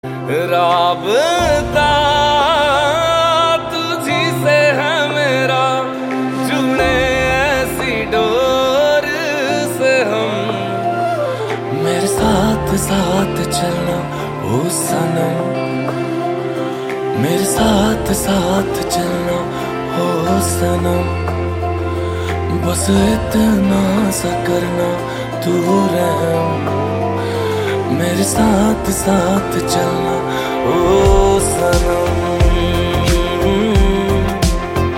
राबता तुझी से है मेरा, जुड़े ऐसी डोर से हम। मेरे साथ साथ चलना ओ सनम, मेरे साथ साथ चलना ओ सनम। बस इतना सा करना तू रहम, मेरे साथ साथ चलना ओ सनम।